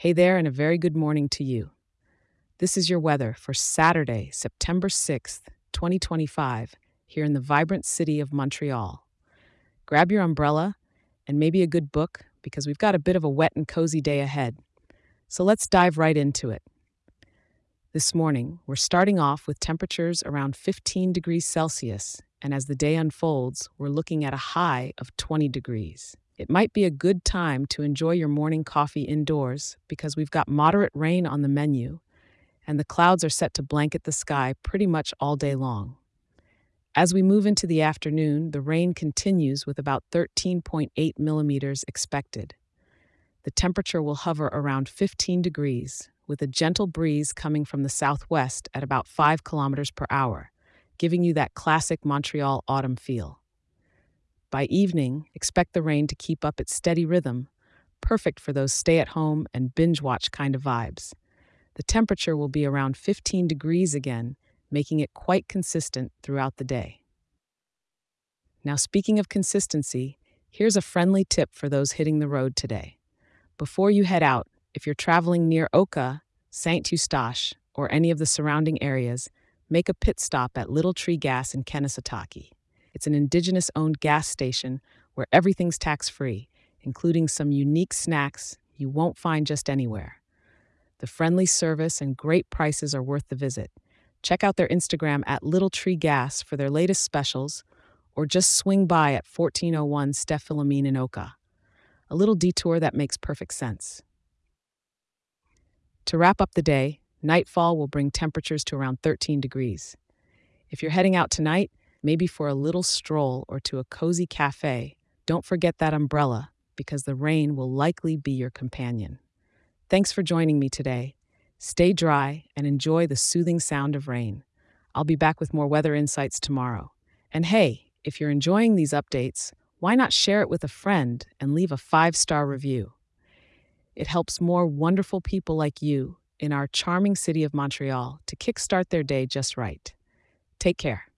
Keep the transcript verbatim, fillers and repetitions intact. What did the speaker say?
Hey there, and a very good morning to you. This is your weather for Saturday, September sixth, twenty twenty-five, here in the vibrant city of Montreal. Grab your umbrella and maybe a good book because we've got a bit of a wet and cozy day ahead. So let's dive right into it. This morning, we're starting off with temperatures around fifteen degrees Celsius, and as the day unfolds, we're looking at a high of twenty degrees. It might be a good time to enjoy your morning coffee indoors because we've got moderate rain on the menu, and the clouds are set to blanket the sky pretty much all day long. As we move into the afternoon, the rain continues with about thirteen point eight millimeters expected. The temperature will hover around fifteen degrees, with a gentle breeze coming from the southwest at about five kilometers per hour, giving you that classic Montreal autumn feel. By evening, expect the rain to keep up its steady rhythm, perfect for those stay-at-home and binge-watch kind of vibes. The temperature will be around fifteen degrees again, making it quite consistent throughout the day. Now, speaking of consistency, here's a friendly tip for those hitting the road today. Before you head out, if you're traveling near Oka, Saint Eustache, or any of the surrounding areas, make a pit stop at Little Tree Gas in Kanesatake. It's an indigenous-owned gas station where everything's tax-free, including some unique snacks you won't find just anywhere. The friendly service and great prices are worth the visit. Check out their Instagram at Little Tree Gas for their latest specials, or just swing by at fourteen oh one Steph Philomene in Oka. A little detour that makes perfect sense. To wrap up the day, nightfall will bring temperatures to around thirteen degrees. If you're heading out tonight, maybe for a little stroll or to a cozy cafe, don't forget that umbrella because the rain will likely be your companion. Thanks for joining me today. Stay dry and enjoy the soothing sound of rain. I'll be back with more weather insights tomorrow. And hey, if you're enjoying these updates, why not share it with a friend and leave a five-star review? It helps more wonderful people like you in our charming city of Montreal to kickstart their day just right. Take care.